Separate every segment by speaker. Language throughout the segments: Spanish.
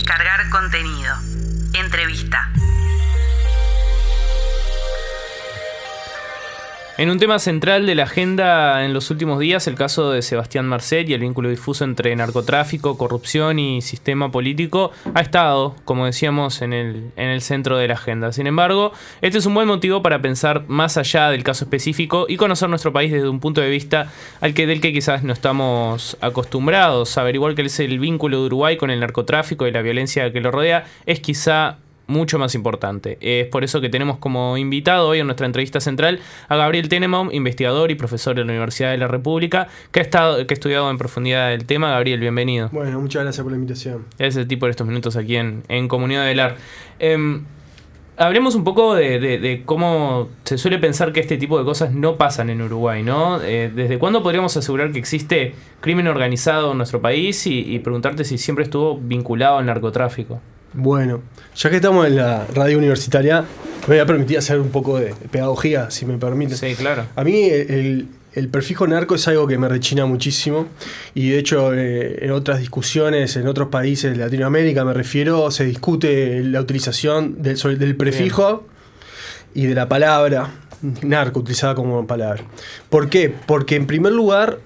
Speaker 1: Descargar contenido. Entrevista.
Speaker 2: En un tema central de la agenda en los últimos días, el caso de Sebastián Marcet y el vínculo difuso entre narcotráfico, corrupción y sistema político ha estado, como decíamos, en el centro de la agenda. Sin embargo, este es un buen motivo para pensar más allá del caso específico y conocer nuestro país desde un punto de vista del que quizás no estamos acostumbrados. Averiguar cuál es el vínculo de Uruguay con el narcotráfico y la violencia que lo rodea es quizá mucho más importante. Es por eso que tenemos como invitado hoy en nuestra entrevista central a Gabriel Tenenbaum, investigador y profesor de la Universidad de la República, que ha estudiado en profundidad el tema. Gabriel, bienvenido.
Speaker 3: Bueno, muchas gracias por la invitación.
Speaker 2: Es el tipo de estos minutos aquí en Comunidad del AR. Hablemos un poco de cómo se suele pensar que este tipo de cosas no pasan en Uruguay, ¿no? ¿Desde cuándo podríamos asegurar que existe crimen organizado en nuestro país y preguntarte si siempre estuvo vinculado al narcotráfico?
Speaker 3: Bueno, ya que estamos en la radio universitaria, me voy a permitir hacer un poco de pedagogía, si me permiten.
Speaker 2: Sí, claro.
Speaker 3: A mí el prefijo narco es algo que me rechina muchísimo y de hecho en otras discusiones en otros países de Latinoamérica se discute la utilización del prefijo y de la palabra narco utilizada como palabra. ¿Por qué? Porque en primer lugar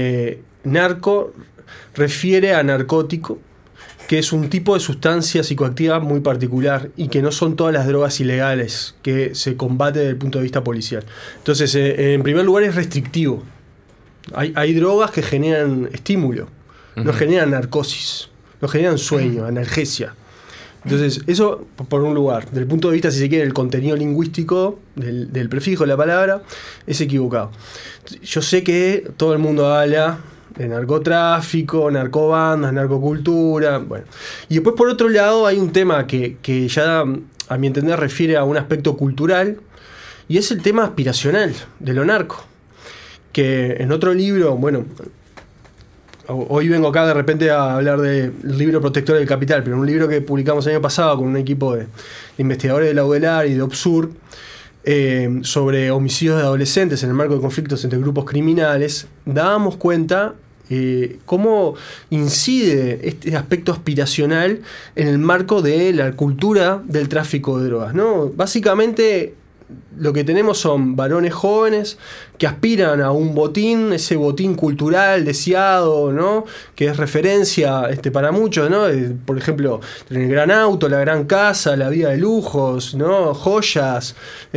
Speaker 3: narco refiere a narcótico, que es un tipo de sustancia psicoactiva muy particular y que no son todas las drogas ilegales que se combate desde el punto de vista policial. Entonces, en primer lugar es restrictivo. Hay drogas que generan estímulo, no generan narcosis, no generan sueño, analgesia. Entonces, eso por un lugar. Desde el punto de vista, si se quiere, el contenido lingüístico del prefijo de la palabra es equivocado. Yo sé que todo el mundo habla de narcotráfico, narcobandas, narcocultura, bueno. Y después, por otro lado, hay un tema que ya, a mi entender, refiere a un aspecto cultural, y es el tema aspiracional de lo narco. Que en otro libro, bueno, hoy vengo acá de repente a hablar del libro Protector del Capital, pero un libro que publicamos el año pasado con un equipo de investigadores de la UDELAR y de OBSUR, sobre homicidios de adolescentes en el marco de conflictos entre grupos criminales, dábamos cuenta cómo incide este aspecto aspiracional en el marco de la cultura del tráfico de drogas, ¿no? Básicamente lo que tenemos son varones jóvenes que aspiran a un botín, ese botín cultural deseado, ¿no? Que es referencia para muchos, ¿no? Por ejemplo, tener el gran auto, la gran casa, la vida de lujos, ¿no? Joyas,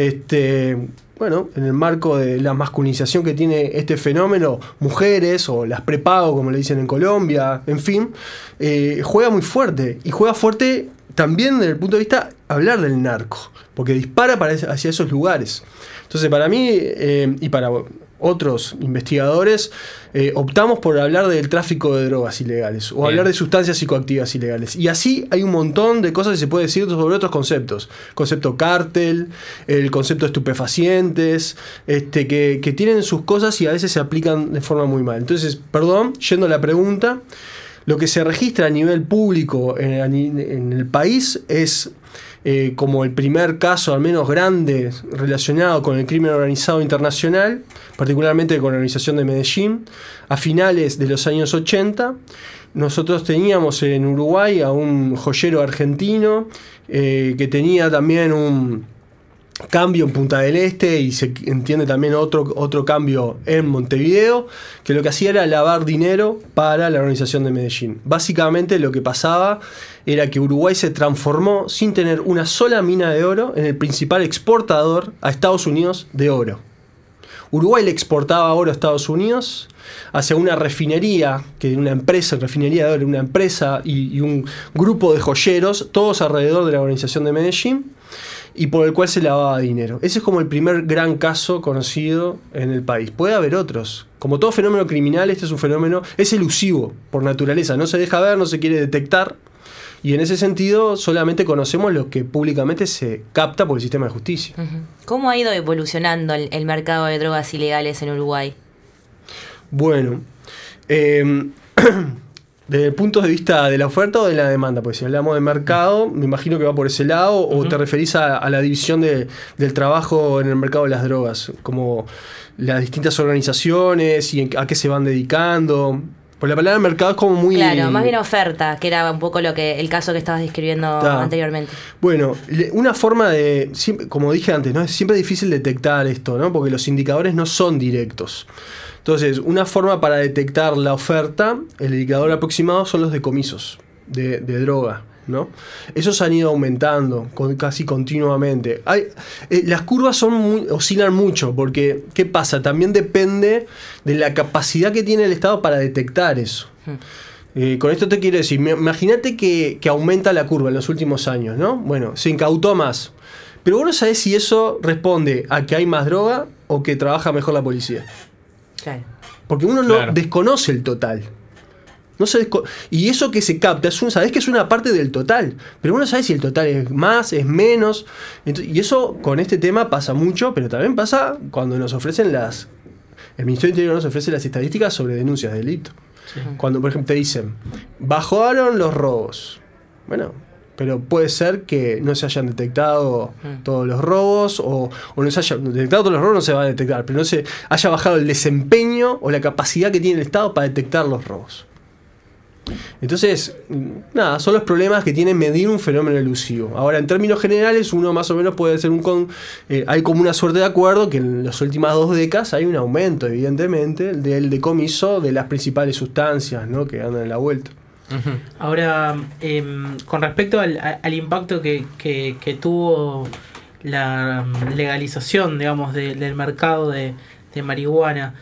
Speaker 3: bueno, en el marco de la masculinización que tiene este fenómeno, mujeres o las prepago, como le dicen en Colombia, en fin, juega muy fuerte. Y juega fuerte también desde el punto de vista hablar del narco, porque dispara hacia esos lugares. Entonces, para mí y para otros investigadores, optamos por hablar del tráfico de drogas ilegales o hablar de sustancias psicoactivas ilegales. Y así hay un montón de cosas que se puede decir sobre otros conceptos. Concepto cártel, el concepto de estupefacientes, que tienen sus cosas y a veces se aplican de forma muy mal. Entonces, perdón, yendo a la pregunta, lo que se registra a nivel público en el país es como el primer caso, al menos grande, relacionado con el crimen organizado internacional, particularmente con la organización de Medellín, a finales de los años 80. Nosotros teníamos en Uruguay a un joyero argentino que tenía también un cambio en Punta del Este y se entiende también otro cambio en Montevideo, que lo que hacía era lavar dinero para la organización de Medellín. Básicamente lo que pasaba era que Uruguay se transformó sin tener una sola mina de oro en el principal exportador a Estados Unidos de oro. Uruguay le exportaba oro a Estados Unidos hacia una refinería, refinería de oro, una empresa y un grupo de joyeros, todos alrededor de la organización de Medellín, y por el cual se lavaba dinero. Ese es como el primer gran caso conocido en el país. Puede haber otros. Como todo fenómeno criminal, este es un fenómeno, es elusivo por naturaleza, no se deja ver, no se quiere detectar, y en ese sentido solamente conocemos lo que públicamente se capta por el sistema de justicia.
Speaker 4: ¿Cómo ha ido evolucionando el mercado de drogas ilegales en Uruguay?
Speaker 3: Bueno, desde el punto de vista de la oferta o de la demanda, pues si hablamos de mercado, me imagino que va por ese lado, o te referís a la división del trabajo en el mercado de las drogas, como las distintas organizaciones y a qué se van dedicando. Pues la palabra mercado es como muy...
Speaker 4: Claro, más bien oferta, que era un poco el caso que estabas describiendo anteriormente.
Speaker 3: Bueno, una forma de, como dije antes, ¿no? Es siempre difícil detectar esto, ¿no? Porque los indicadores no son directos. Entonces, una forma para detectar la oferta, el indicador aproximado son los decomisos de droga, ¿no? Esos han ido aumentando casi continuamente. Las curvas oscilan mucho, porque ¿qué pasa? También depende de la capacidad que tiene el Estado para detectar eso. Con esto te quiero decir, imagínate que aumenta la curva en los últimos años, ¿no? Bueno, se incautó más. Pero vos no sabés si eso responde a que hay más droga o que trabaja mejor la policía.
Speaker 4: Claro.
Speaker 3: Porque uno no desconoce el total. Y eso que se capta, sabés que es una parte del total, pero uno no sabe si el total es más, es menos. Y eso con este tema pasa mucho, pero también pasa cuando nos ofrecen el Ministerio del Interior nos ofrece las estadísticas sobre denuncias de delito. Sí. Cuando, por ejemplo, te dicen, bajaron los robos. Bueno, pero puede ser que no se hayan detectado todos los robos, o no se hayan detectado todos los robos, no se va a detectar, pero no se haya bajado el desempeño o la capacidad que tiene el Estado para detectar los robos. Entonces, nada, son los problemas que tiene medir un fenómeno elusivo. Ahora, en términos generales, uno más o menos puede hacer hay como una suerte de acuerdo que en las últimas 2 décadas hay un aumento, evidentemente, del decomiso de las principales sustancias, ¿no?, que andan en la vuelta.
Speaker 5: Ahora, con respecto al impacto que tuvo la legalización, digamos, del mercado de marihuana,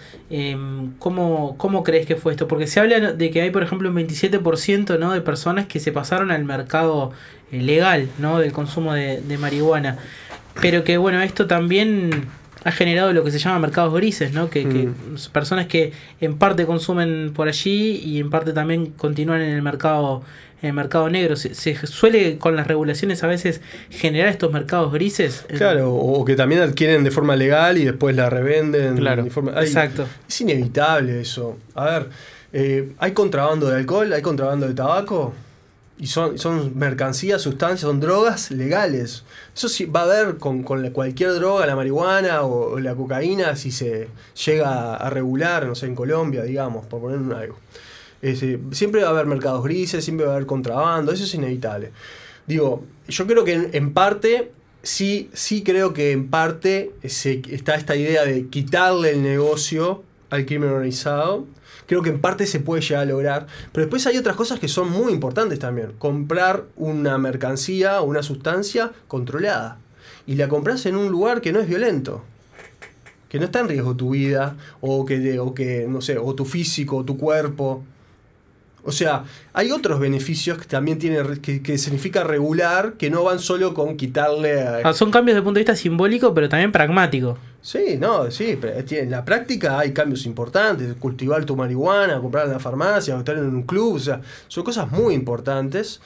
Speaker 5: ¿cómo crees que fue esto? Porque se habla de que hay, por ejemplo, un 27%, ¿no?, de personas que se pasaron al mercado legal, ¿no?, del consumo de marihuana, pero que, bueno, esto también ha generado lo que se llama mercados grises, ¿no? Que personas que en parte consumen por allí y en parte también continúan en el mercado negro. Se suele con las regulaciones a veces generar estos mercados grises.
Speaker 3: Claro, o que también adquieren de forma legal y después la revenden.
Speaker 2: Claro,
Speaker 5: exacto.
Speaker 3: Es inevitable eso. A ver, hay contrabando de alcohol, hay contrabando de tabaco. Y son mercancías, sustancias, son drogas legales. Eso sí va a haber con cualquier droga, la marihuana o la cocaína, si se llega a regular, no sé, en Colombia, digamos, por poner algo. Siempre va a haber mercados grises, siempre va a haber contrabando, eso es inevitable. Digo, yo creo que en parte, sí creo que en parte está esta idea de quitarle el negocio al crimen organizado. Creo que en parte se puede llegar a lograr, pero después hay otras cosas que son muy importantes también. Comprar una mercancía o una sustancia controlada. Y la compras en un lugar que no es violento. Que no está en riesgo tu vida, o que no sé, o tu físico, o tu cuerpo. O sea, hay otros beneficios que también que significa regular, que no van solo con quitarle...
Speaker 5: Son cambios desde el punto de vista simbólico, pero también pragmático.
Speaker 3: Sí, pero en la práctica hay cambios importantes. Cultivar tu marihuana, comprarla en la farmacia, estar en un club, o sea, son cosas muy importantes,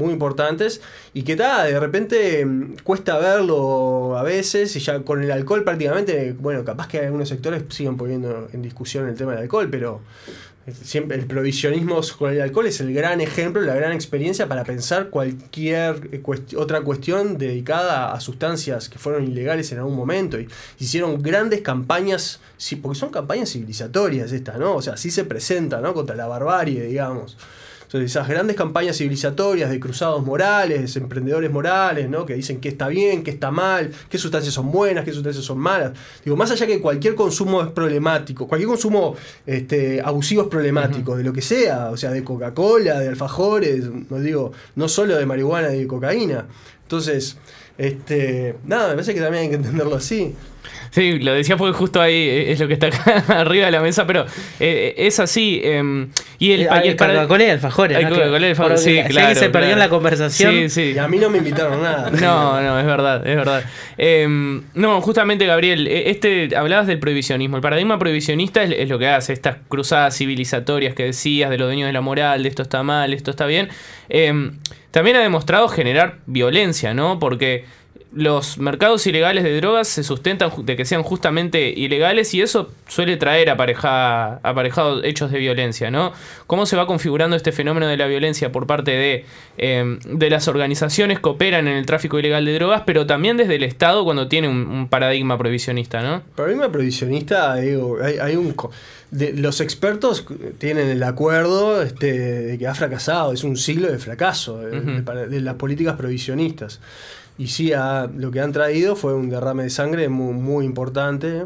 Speaker 3: y que de repente cuesta verlo a veces, y ya con el alcohol prácticamente, bueno, capaz que algunos sectores siguen poniendo en discusión el tema del alcohol, pero siempre el prohibicionismo con el alcohol es el gran ejemplo, la gran experiencia para pensar cualquier otra cuestión dedicada a sustancias que fueron ilegales en algún momento, y hicieron grandes campañas, sí, porque son campañas civilizatorias estas, ¿no? O sea, sí se presentan, ¿no?, contra la barbarie, digamos. Entonces, esas grandes campañas civilizatorias de cruzados morales, emprendedores morales, ¿no?, que dicen qué está bien, qué está mal, qué sustancias son buenas, qué sustancias son malas. Digo, más allá que cualquier consumo es problemático, cualquier consumo abusivo es problemático, de lo que sea, o sea, de Coca-Cola, de alfajores, no solo de marihuana y de cocaína. Entonces, me parece que también hay que entenderlo así.
Speaker 2: Sí, lo decía porque justo ahí es lo que está acá arriba de la mesa, pero es así. Y el
Speaker 5: Coca-Cola y alfajores.
Speaker 2: El Coca-Cola y alfajores, sí, claro.
Speaker 5: Que se perdió en la conversación.
Speaker 2: Sí.
Speaker 3: Y a mí no me invitaron nada.
Speaker 2: No, es verdad. No, justamente, Gabriel, hablabas del prohibicionismo. El paradigma prohibicionista es lo que hace, estas cruzadas civilizatorias que decías, de los dueños de la moral, de esto está mal, esto está bien. También ha demostrado generar violencia, ¿no? Porque los mercados ilegales de drogas se sustentan de que sean justamente ilegales y eso suele traer aparejado hechos de violencia, ¿no? ¿Cómo se va configurando este fenómeno de la violencia por parte de las organizaciones que operan en el tráfico ilegal de drogas, pero también desde el Estado cuando tiene un paradigma prohibicionista, ¿no?
Speaker 3: Paradigma prohibicionista, digo, los expertos tienen el acuerdo de que ha fracasado, es un siglo de fracaso de las políticas prohibicionistas. Y sí, lo que han traído fue un derrame de sangre muy, muy importante.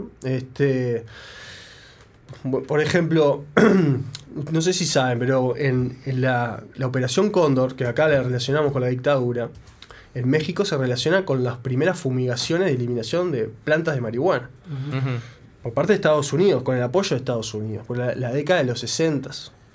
Speaker 3: Por ejemplo, no sé si saben, pero en la Operación Cóndor, que acá la relacionamos con la dictadura, en México se relaciona con las primeras fumigaciones de eliminación de plantas de marihuana.
Speaker 2: Uh-huh.
Speaker 3: Por parte de Estados Unidos, con el apoyo de Estados Unidos, por la década de los 60.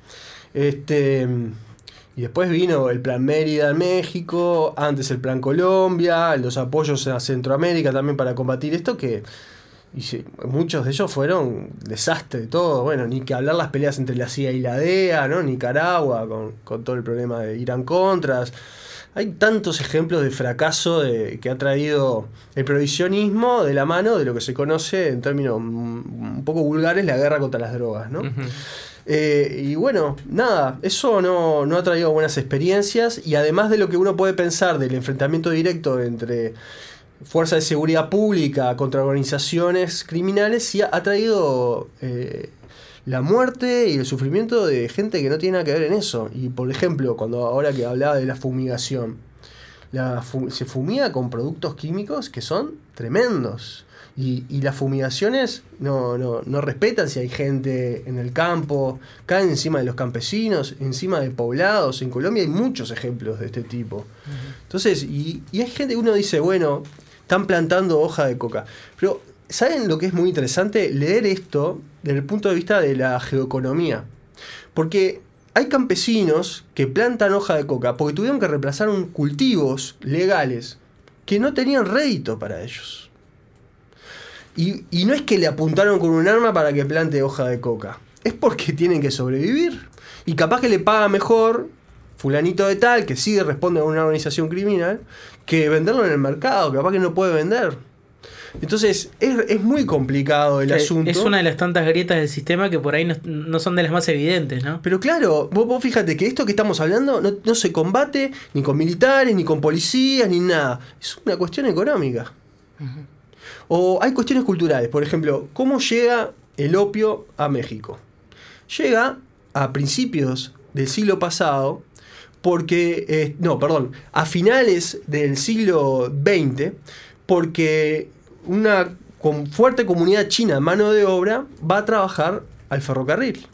Speaker 3: Y después vino el Plan Mérida en México, antes el Plan Colombia, los apoyos a Centroamérica también para combatir esto, muchos de ellos fueron desastre, todo. Bueno, ni que hablar las peleas entre la CIA y la DEA, ¿no? Nicaragua, con todo el problema de Irán-Contras. Hay tantos ejemplos de fracaso que ha traído el prohibicionismo de la mano de lo que se conoce en términos un poco vulgares, la guerra contra las drogas, ¿no?
Speaker 2: Uh-huh.
Speaker 3: Y bueno, nada, eso no ha traído buenas experiencias, y además de lo que uno puede pensar del enfrentamiento directo entre fuerzas de seguridad pública contra organizaciones criminales, sí ha traído la muerte y el sufrimiento de gente que no tiene nada que ver en eso. Y por ejemplo, ahora que hablaba de la fumigación, se fumiga con productos químicos que son tremendos. Y las fumigaciones no respetan si hay gente en el campo, caen encima de los campesinos, encima de poblados. En Colombia hay muchos ejemplos de este tipo. Uh-huh. Entonces, y hay gente que uno dice, bueno, están plantando hoja de coca. Pero, ¿saben lo que es muy interesante? Leer esto desde el punto de vista de la geoeconomía. Porque hay campesinos que plantan hoja de coca porque tuvieron que reemplazar cultivos legales que no tenían rédito para ellos. Y no es que le apuntaron con un arma para que plante hoja de coca. Es porque tienen que sobrevivir. Y capaz que le paga mejor fulanito de tal, que sí responde a una organización criminal, que venderlo en el mercado. Capaz que no puede vender. Entonces es muy complicado el asunto.
Speaker 5: Es una de las tantas grietas del sistema que por ahí no son de las más evidentes, ¿no?
Speaker 3: Pero claro, vos fíjate que esto que estamos hablando no se combate ni con militares, ni con policías, ni nada. Es una cuestión económica. Uh-huh. O hay cuestiones culturales. Por ejemplo, ¿cómo llega el opio a México? Llega a principios del siglo pasado a finales del siglo XX, porque una fuerte comunidad china de mano de obra va a trabajar al ferrocarril.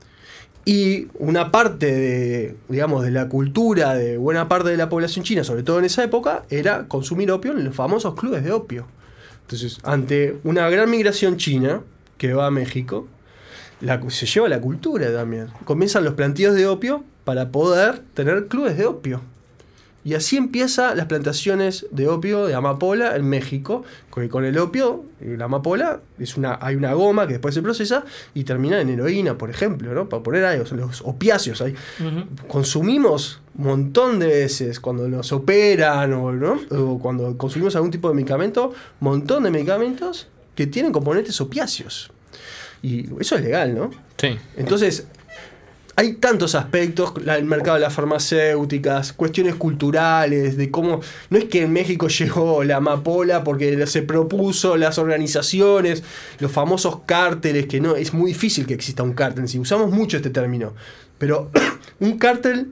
Speaker 3: Y una parte de la cultura de buena parte de la población china, sobre todo en esa época, era consumir opio en los famosos clubes de opio. Entonces, ante una gran migración china que va a México, se lleva la cultura también. Comienzan los plantíos de opio para poder tener clubes de opio. Y así empiezan las plantaciones de opio de amapola en México, con el opio, la amapola, hay una goma que después se procesa y termina en heroína, por ejemplo, ¿no? Para poner ahí los opiáceos ahí. Uh-huh. Consumimos un montón de veces cuando nos operan o cuando consumimos algún tipo de medicamento, un montón de medicamentos que tienen componentes opiáceos. Y eso es legal, ¿no?
Speaker 2: Sí.
Speaker 3: Entonces, hay tantos aspectos, el mercado de las farmacéuticas, cuestiones culturales, de cómo... No es que en México llegó la amapola porque se propuso las organizaciones, los famosos cárteles, que no, es muy difícil que exista un cártel, si usamos mucho este término. Pero un cártel,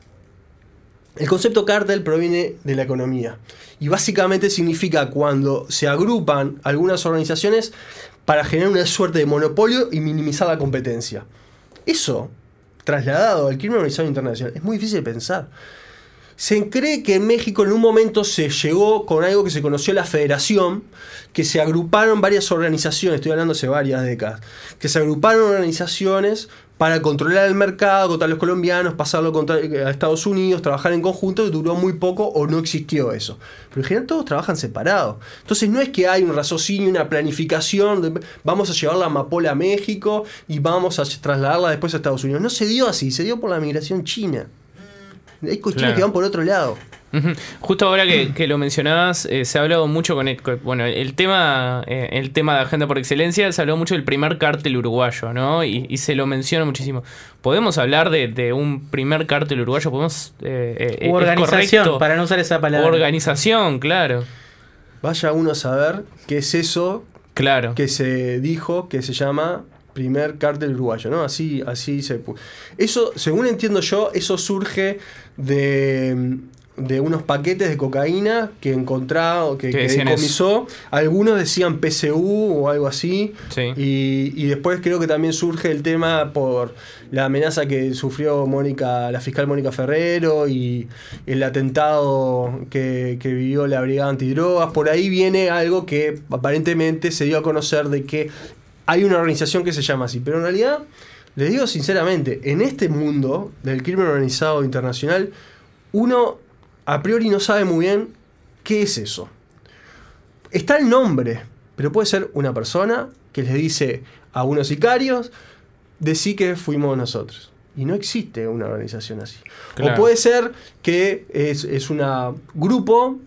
Speaker 3: el concepto cártel proviene de la economía. Y básicamente significa cuando se agrupan algunas organizaciones para generar una suerte de monopolio y minimizar la competencia. Eso, trasladado al crimen organizado internacional, es muy difícil de pensar. Se cree que en México en un momento se llegó con algo que se conoció la Federación, que se agruparon varias organizaciones, estoy hablando hace varias décadas, que se agruparon organizaciones para controlar el mercado contra los colombianos, pasarlo a Estados Unidos, trabajar en conjunto, y duró muy poco o no existió eso. Pero en general todos trabajan separados. Entonces no es que hay un raciocinio, una planificación, vamos a llevar la amapola a México y vamos a trasladarla después a Estados Unidos. No se dio así, se dio por la migración china. Hay cuestiones que van por otro lado.
Speaker 2: Justo ahora que lo mencionabas, se ha hablado mucho bueno, el tema de agenda por excelencia, se habló mucho del primer cártel uruguayo, ¿no? Y se lo menciona muchísimo. ¿Podemos hablar de un primer cártel uruguayo? ¿Podemos,
Speaker 5: organización, para no usar esa palabra.
Speaker 2: Organización, claro.
Speaker 3: Vaya uno a saber qué es eso,
Speaker 2: claro,
Speaker 3: que se dijo que se llama primer cártel uruguayo, ¿no? Así se puso. Eso, según entiendo yo, eso surge de unos paquetes de cocaína que encontró, que decomisó. Algunos decían PSU o algo así.
Speaker 2: Sí.
Speaker 3: Y después creo que también surge el tema por la amenaza que sufrió la fiscal Mónica Ferrero y el atentado que vivió la Brigada Antidrogas. Por ahí viene algo que aparentemente se dio a conocer de que hay una organización que se llama así. Pero en realidad, les digo sinceramente, en este mundo del crimen organizado internacional, uno a priori no sabe muy bien qué es eso. Está el nombre, pero puede ser una persona que les dice a unos sicarios, decí que fuimos nosotros. Y no existe una organización así. Claro. O puede ser que es un grupo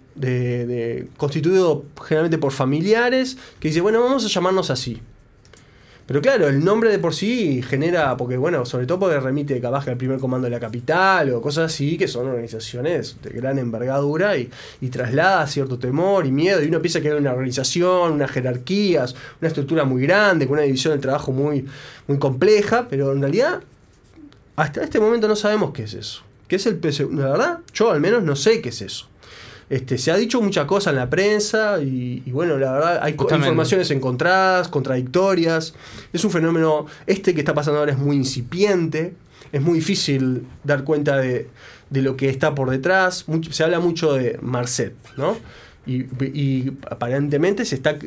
Speaker 3: constituido generalmente por familiares que dice, bueno, vamos a llamarnos así. Pero claro, el nombre de por sí genera, porque bueno, sobre todo porque remite capaz al primer comando de la capital o cosas así, que son organizaciones de gran envergadura y traslada cierto temor y miedo, y uno piensa que hay una organización, unas jerarquías, una estructura muy grande, con una división del trabajo muy, muy compleja, pero en realidad hasta este momento no sabemos qué es eso. ¿Qué es el PSU? La verdad, yo al menos no sé qué es eso. Se ha dicho mucha cosa en la prensa y bueno, la verdad hay informaciones encontradas, contradictorias. Es un fenómeno, que está pasando ahora es muy incipiente, es muy difícil dar cuenta de lo que está por detrás. Se habla mucho de Marcet, ¿no? Y aparentemente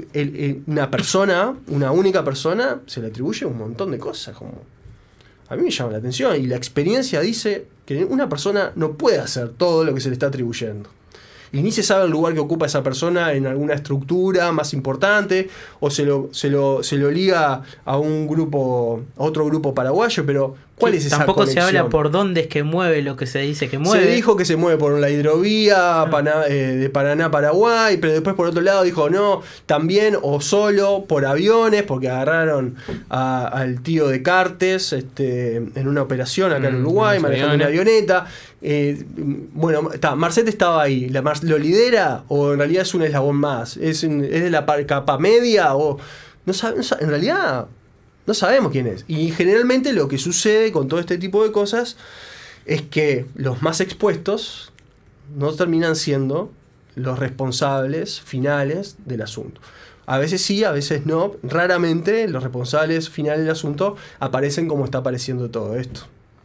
Speaker 3: una única persona, se le atribuye un montón de cosas. Como a mí me llama la atención y la experiencia dice que una persona no puede hacer todo lo que se le está atribuyendo. Y ni se sabe el lugar que ocupa esa persona en alguna estructura más importante, o se lo liga a otro grupo paraguayo, pero ¿cuál es esa
Speaker 5: tampoco
Speaker 3: conexión?
Speaker 5: Se habla por dónde es que mueve lo que se dice que mueve.
Speaker 3: Se dijo que se mueve por la hidrovía de Paraná a Paraguay, pero después por otro lado dijo no, también o solo por aviones, porque agarraron al tío de Cartes en una operación acá en Uruguay, manejando una avioneta. Bueno, Marcet estaba ahí. ¿Lo lidera o en realidad es un eslabón más? ¿Es de la capa media? O en realidad no sabemos quién es. Y generalmente lo que sucede con todo este tipo de cosas es que los más expuestos no terminan siendo los responsables finales del asunto. A veces sí, a veces no. Raramente los responsables finales del asunto aparecen como está apareciendo todo esto.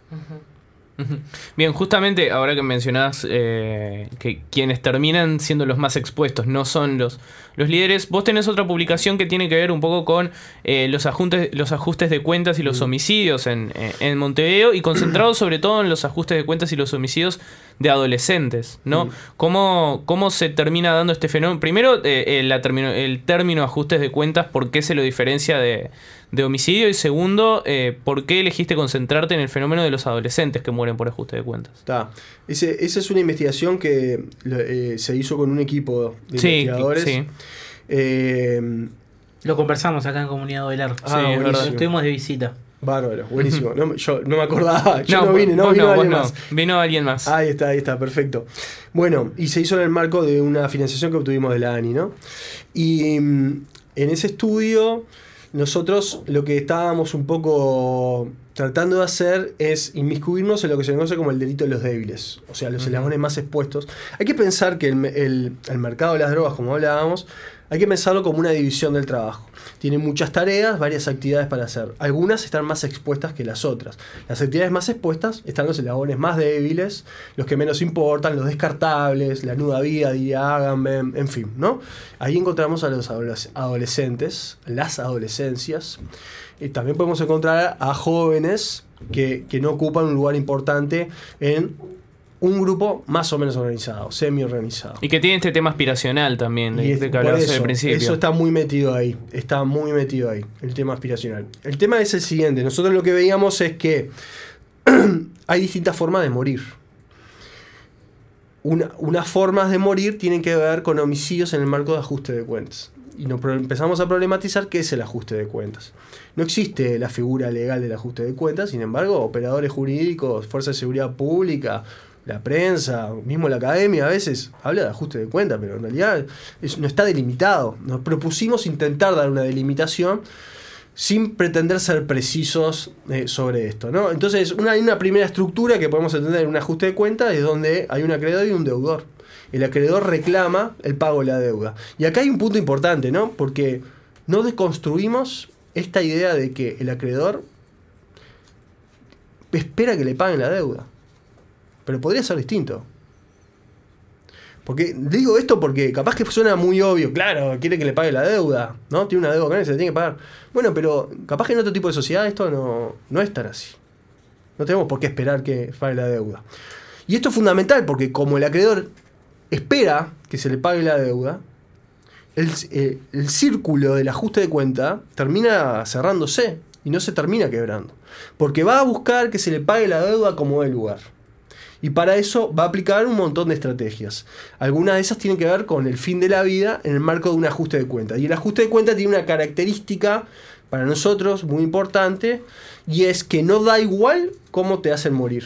Speaker 2: Bien, justamente ahora que mencionás que quienes terminan siendo los más expuestos no son los líderes, vos tenés otra publicación que tiene que ver un poco con los ajustes de cuentas y los homicidios en Montevideo, y concentrado sobre todo en los ajustes de cuentas y los homicidios de adolescentes, ¿no? ¿Cómo se termina dando este fenómeno? Primero, el término ajustes de cuentas, ¿por qué se lo diferencia de homicidio? Y segundo, ¿por qué elegiste concentrarte en el fenómeno de los adolescentes que mueren por ajuste de cuentas?
Speaker 3: Esa es una investigación que se hizo con un equipo de investigadores.
Speaker 2: Sí.
Speaker 5: Lo conversamos acá en Comunidad Ovelar. Estuvimos de visita.
Speaker 3: Bárbaro, buenísimo. Yo no me acordaba. Vino alguien más.
Speaker 2: Vino alguien más.
Speaker 3: Ahí está, perfecto. Bueno, y se hizo en el marco de una financiación que obtuvimos de la ANI, ¿no? Y en ese estudio nosotros lo que estábamos un poco tratando de hacer es inmiscuirnos en lo que se conoce como el delito de los débiles, o sea, los eslabones más expuestos. Hay que pensar que el mercado de las drogas, como hablábamos, hay que pensarlo como una división del trabajo. Tiene muchas tareas, varias actividades para hacer. Algunas están más expuestas que las otras. Las actividades más expuestas están los eslabones más débiles, los que menos importan, los descartables, la nuda vida, diría Agamben, en fin, ¿no? Ahí encontramos a los adolescentes, las adolescencias. Y también podemos encontrar a jóvenes que no ocupan un lugar importante en un grupo más o menos organizado, semi-organizado.
Speaker 2: Y que tiene este tema aspiracional también, de que hablabas al principio.
Speaker 3: Eso está muy metido ahí, el tema aspiracional. El tema es el siguiente, nosotros lo que veíamos es que hay distintas formas de morir. unas formas de morir tienen que ver con homicidios en el marco de ajuste de cuentas. Y empezamos a problematizar qué es el ajuste de cuentas. No existe la figura legal del ajuste de cuentas, sin embargo, operadores jurídicos, fuerzas de seguridad pública, la prensa, mismo la academia a veces habla de ajuste de cuentas, pero en realidad no está delimitado. Nos propusimos intentar dar una delimitación sin pretender ser precisos sobre esto, ¿no? Entonces, hay una primera estructura que podemos entender en un ajuste de cuentas, es donde hay un acreedor y un deudor. El acreedor reclama el pago de la deuda. Y acá hay un punto importante, ¿no? Porque no deconstruimos esta idea de que el acreedor espera que le paguen la deuda. Pero podría ser distinto. Porque digo esto porque capaz que suena muy obvio. Claro, quiere que le pague la deuda, ¿no? Tiene una deuda con él, se la tiene que pagar. Bueno, pero capaz que en otro tipo de sociedad esto no es tan así. No tenemos por qué esperar que pague la deuda. Y esto es fundamental porque como el acreedor espera que se le pague la deuda, el círculo del ajuste de cuenta termina cerrándose y no se termina quebrando. Porque va a buscar que se le pague la deuda como dé lugar. Y para eso va a aplicar un montón de estrategias. Algunas de esas tienen que ver con el fin de la vida en el marco de un ajuste de cuenta. Y el ajuste de cuenta tiene una característica para nosotros muy importante, y es que no da igual cómo te hacen morir.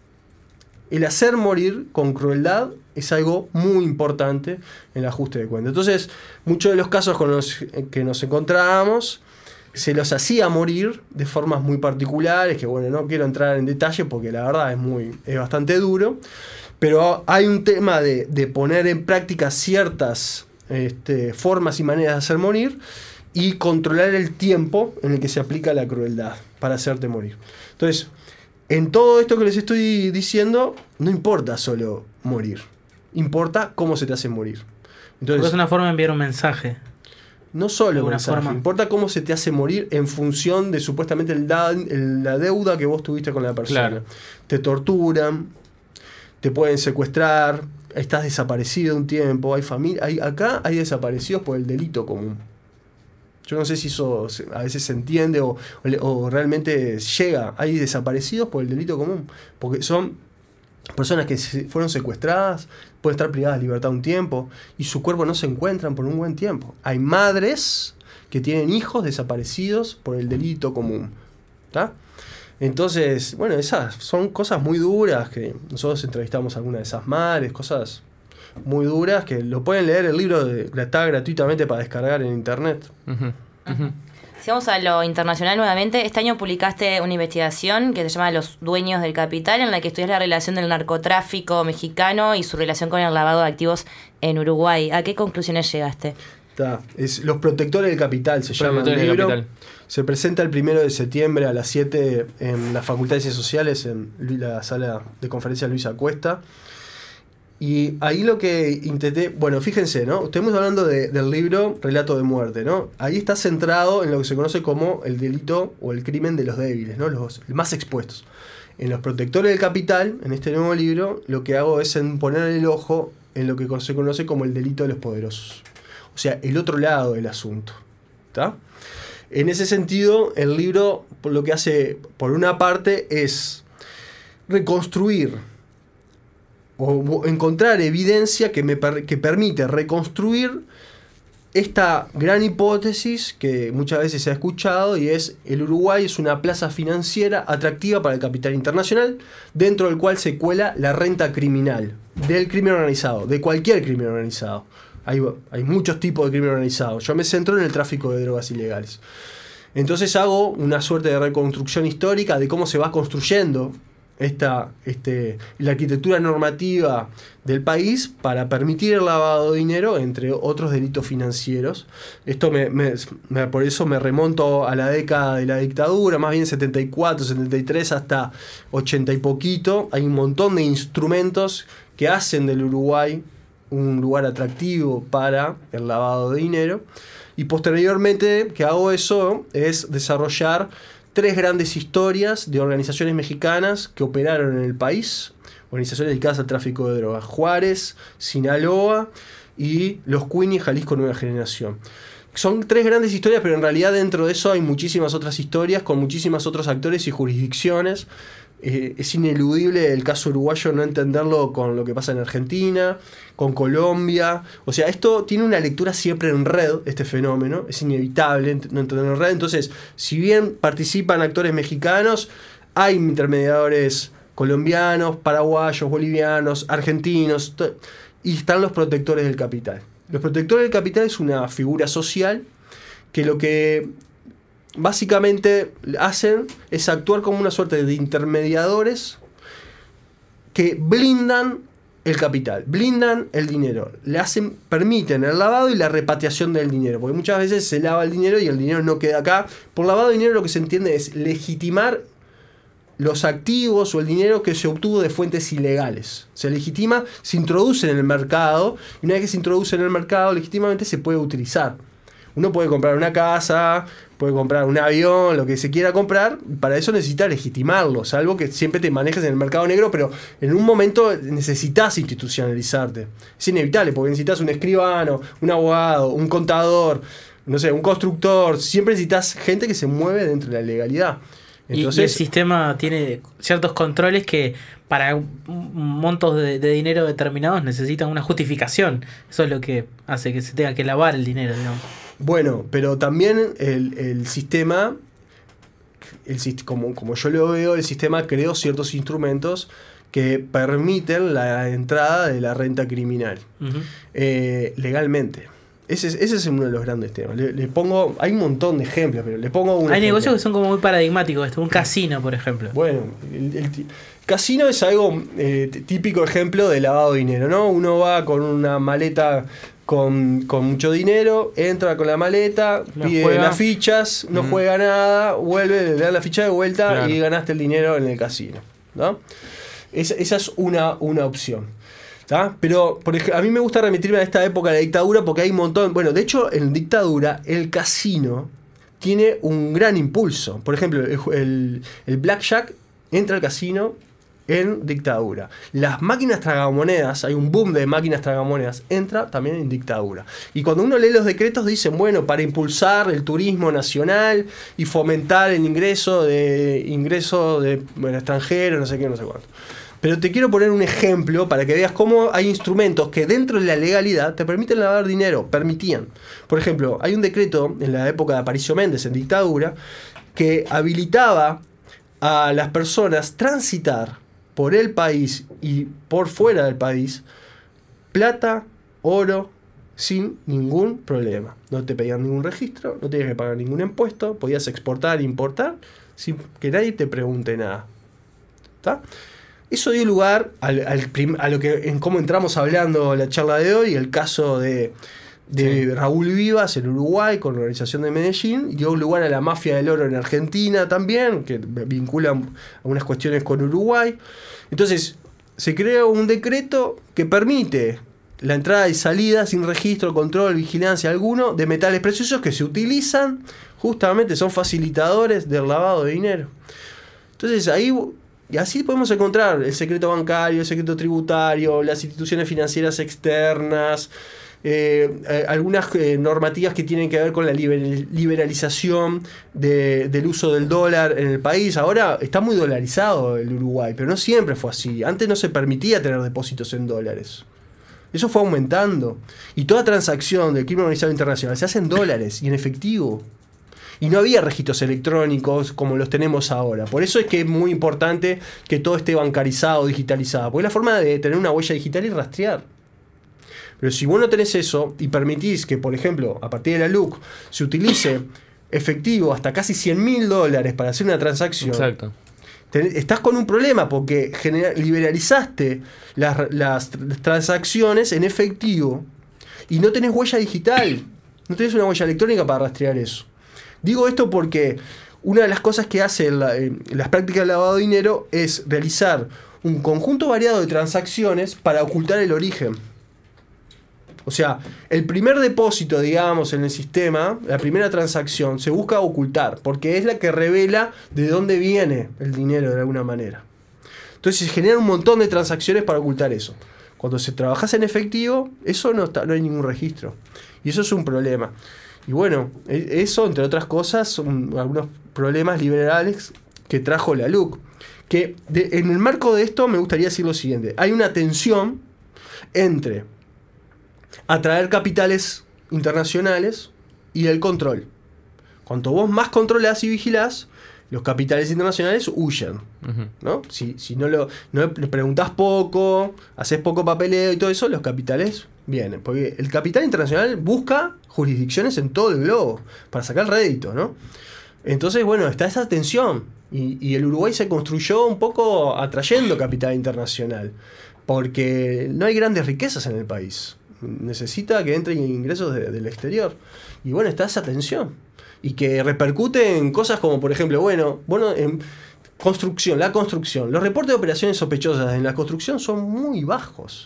Speaker 3: El hacer morir con crueldad es algo muy importante en el ajuste de cuenta. Entonces, muchos de los casos con los que nos encontrábamos se los hacía morir de formas muy particulares, que bueno, no quiero entrar en detalle porque la verdad es bastante duro, pero hay un tema de poner en práctica ciertas formas y maneras de hacer morir y controlar el tiempo en el que se aplica la crueldad para hacerte morir. Entonces, en todo esto que les estoy diciendo, no importa solo morir, importa cómo se te hace morir. Entonces,
Speaker 5: porque es una forma de enviar un mensaje.
Speaker 3: No solo un mensaje, importa cómo se te hace morir en función de supuestamente la deuda que vos tuviste con la persona.
Speaker 2: Claro.
Speaker 3: Te torturan, te pueden secuestrar, estás desaparecido un tiempo, acá hay desaparecidos por el delito común. Yo no sé si eso a veces se entiende o realmente llega. Hay desaparecidos por el delito común, porque son personas que fueron secuestradas, pueden estar privadas de libertad un tiempo y su cuerpo no se encuentran por un buen tiempo. Hay madres que tienen hijos desaparecidos por el delito común, ¿tá? Entonces, bueno, esas son cosas muy duras que nosotros entrevistamos a algunas de esas madres, cosas muy duras que lo pueden leer, el libro está gratuitamente para descargar en internet.
Speaker 4: Si vamos a lo internacional nuevamente, este año publicaste una investigación que se llama Los Dueños del Capital, en la que estudias la relación del narcotráfico mexicano y su relación con el lavado de activos en Uruguay. ¿A qué conclusiones llegaste?
Speaker 3: Los Protectores del Capital se llama el libro. Se presenta el 1 de septiembre a las 7 en la Facultad de Ciencias Sociales, en la sala de conferencia Luis Acuesta. Y ahí lo que intenté, bueno, fíjense, ¿no? Estamos hablando del libro Relato de Muerte, ¿no? Ahí está centrado en lo que se conoce como el delito o el crimen de los débiles, ¿no? Los más expuestos. En Los Protectores del Capital, en este nuevo libro, lo que hago es poner el ojo en lo que se conoce como el delito de los poderosos. O sea, el otro lado del asunto, ¿está? En ese sentido, el libro lo que hace, por una parte, es reconstruir o encontrar evidencia que permite reconstruir esta gran hipótesis que muchas veces se ha escuchado, y es: el Uruguay es una plaza financiera atractiva para el capital internacional, dentro del cual se cuela la renta criminal del crimen organizado, de cualquier crimen organizado. Hay muchos tipos de crimen organizado. Yo me centro en el tráfico de drogas ilegales. Entonces hago una suerte de reconstrucción histórica de cómo se va construyendo la arquitectura normativa del país para permitir el lavado de dinero, entre otros delitos financieros. Esto por eso me remonto a la década de la dictadura, más bien 74, 73 hasta 80 y poquito. Hay un montón de instrumentos que hacen del Uruguay un lugar atractivo para el lavado de dinero. Y posteriormente que hago eso es desarrollar 3 grandes historias de organizaciones mexicanas que operaron en el país, organizaciones dedicadas al tráfico de drogas: Juárez, Sinaloa y Los Cuini, Jalisco Nueva Generación. Son 3 grandes historias, pero en realidad dentro de eso hay muchísimas otras historias con muchísimos otros actores y jurisdicciones es ineludible el caso uruguayo no entenderlo con lo que pasa en Argentina, con Colombia. O sea, esto tiene una lectura siempre en red, este fenómeno. Es inevitable no entenderlo en red. Entonces, si bien participan actores mexicanos, hay intermediadores colombianos, paraguayos, bolivianos, argentinos, y están los protectores del capital. Los protectores del capital es una figura social que lo que básicamente hacen es actuar como una suerte de intermediadores que blindan el capital, blindan el dinero, permiten el lavado y la repatriación del dinero, porque muchas veces se lava el dinero y el dinero no queda acá. Por lavado de dinero lo que se entiende es legitimar los activos o el dinero que se obtuvo de fuentes ilegales. Se legitima, se introduce en el mercado, y una vez que se introduce en el mercado, legítimamente se puede utilizar. Uno puede comprar una casa, puede comprar un avión, lo que se quiera comprar. Para eso necesita legitimarlo, salvo que siempre te manejes en el mercado negro, pero en un momento necesitas institucionalizarte. Es inevitable, porque necesitas un escribano, un abogado, un contador, no sé, un constructor. Siempre necesitas gente que se mueve dentro de la legalidad. Entonces,
Speaker 5: y el sistema tiene ciertos controles que para montos de dinero determinados necesitan una justificación. Eso es lo que hace que se tenga que lavar el dinero, digamos.
Speaker 3: Bueno, pero también el sistema, como yo lo veo, el sistema creó ciertos instrumentos que permiten la entrada de la renta criminal legalmente. Ese es uno de los grandes temas. Le pongo, hay un montón de ejemplos, pero le pongo un ejemplo.
Speaker 5: Negocios que son como muy paradigmáticos. Un casino, por ejemplo.
Speaker 3: Bueno, el casino es algo típico ejemplo de lavado de dinero, ¿no? Uno va con una maleta con mucho dinero, entra con la maleta, pide las fichas, no juega nada, vuelve, le dan la ficha de vuelta y ganaste el dinero en el casino, ¿no? Esa es una opción. ¿Tá? Pero por ejemplo, a mí me gusta remitirme a esta época de la dictadura porque hay un montón. Bueno, de hecho, en dictadura el casino tiene un gran impulso. Por ejemplo, el blackjack entra al casino en dictadura. Las máquinas tragamonedas, hay un boom de máquinas tragamonedas, entra también en dictadura. Y cuando uno lee los decretos dicen, bueno, para impulsar el turismo nacional y fomentar el ingreso de extranjeros, no sé qué, no sé cuánto. Pero te quiero poner un ejemplo para que veas cómo hay instrumentos que dentro de la legalidad te permiten lavar dinero, permitían. Por ejemplo, hay un decreto en la época de Aparicio Méndez en dictadura que habilitaba a las personas transitar por el país y por fuera del país plata, oro, sin ningún problema. No te pedían ningún registro, no tenías que pagar ningún impuesto, podías exportar e importar sin que nadie te pregunte nada. ¿Está? Eso dio lugar a lo que en cómo entramos hablando la charla de hoy, el caso de Raúl Vivas en Uruguay con la organización de Medellín, dio lugar a la mafia del oro en Argentina también, que vinculan algunas cuestiones con Uruguay. Entonces, se creó un decreto que permite la entrada y salida sin registro, control, vigilancia alguno de metales preciosos que se utilizan, justamente son facilitadores del lavado de dinero. Entonces, y así podemos encontrar el secreto bancario, el secreto tributario, las instituciones financieras externas, algunas normativas que tienen que ver con la liberalización del uso del dólar en el país. Ahora está muy dolarizado el Uruguay, pero no siempre fue así. Antes no se permitía tener depósitos en dólares. Eso fue aumentando. Y toda transacción del crimen organizado internacional se hace en dólares y en efectivo. Y no había registros electrónicos como los tenemos ahora. Por eso es que es muy importante que todo esté bancarizado, digitalizado. Porque es la forma de tener una huella digital y rastrear. Pero si vos no tenés eso y permitís que, por ejemplo, a partir de la LUC se utilice efectivo hasta casi $100.000 para hacer una transacción. Exacto. Estás con un problema porque liberalizaste las transacciones en efectivo y no tenés huella digital. No tenés una huella electrónica para rastrear eso. Digo esto porque una de las cosas que hacen las prácticas de lavado de dinero es realizar un conjunto variado de transacciones para ocultar el origen. O sea, el primer depósito, digamos, en el sistema, la primera transacción, se busca ocultar, porque es la que revela de dónde viene el dinero de alguna manera. Entonces se generan un montón de transacciones para ocultar eso. Cuando se trabajas en efectivo, eso no hay ningún registro. Y eso es un problema. Y bueno, eso, entre otras cosas, son algunos problemas liberales que trajo la LUC. Que en el marco de esto me gustaría decir lo siguiente. Hay una tensión entre atraer capitales internacionales y el control. Cuanto vos más controlás y vigilás, los capitales internacionales huyen. ¿No? Si no le preguntás poco, haces poco papeleo y todo eso, los capitales vienen. Porque el capital internacional busca jurisdicciones en todo el globo para sacar rédito, ¿no? Entonces, bueno, está esa tensión. Y el Uruguay se construyó un poco atrayendo capital internacional. Porque no hay grandes riquezas en el país. Necesita que entren ingresos del exterior. Y bueno, está esa tensión. Y que repercute en cosas como, por ejemplo, en la construcción. Los reportes de operaciones sospechosas en la construcción son muy bajos.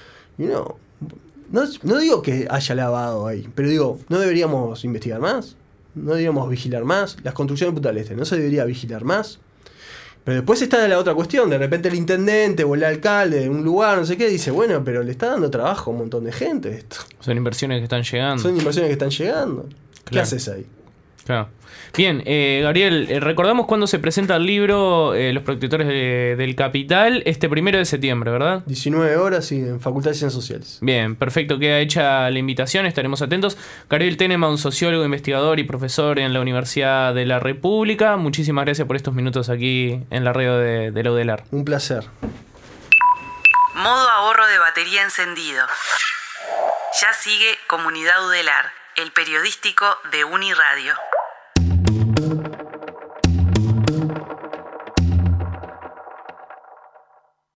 Speaker 3: No digo que haya lavado ahí, pero digo, ¿no deberíamos investigar más? ¿No deberíamos vigilar más? Las construcciones de Punta del Este, ¿no se debería vigilar más? Pero después está la otra cuestión. De repente el intendente o el alcalde de un lugar, no sé qué, dice, bueno, pero le está dando trabajo a un montón de gente esto.
Speaker 2: Son inversiones que están llegando.
Speaker 3: Claro. ¿Qué haces ahí?
Speaker 2: Claro. Bien, Gabriel, recordamos cuándo se presenta el libro Los Protectores del Capital, este 1 de septiembre, ¿verdad?
Speaker 3: 19 horas y en Facultad de Ciencias Sociales. Bien,
Speaker 2: perfecto, queda hecha la invitación, estaremos atentos. Gabriel Tenema, un sociólogo, investigador y profesor en la Universidad de la República, muchísimas gracias por estos minutos aquí en la radio de la UDELAR.
Speaker 3: Un placer.
Speaker 1: Modo ahorro de batería encendido. Ya sigue Comunidad UDELAR, el periodístico de Uniradio.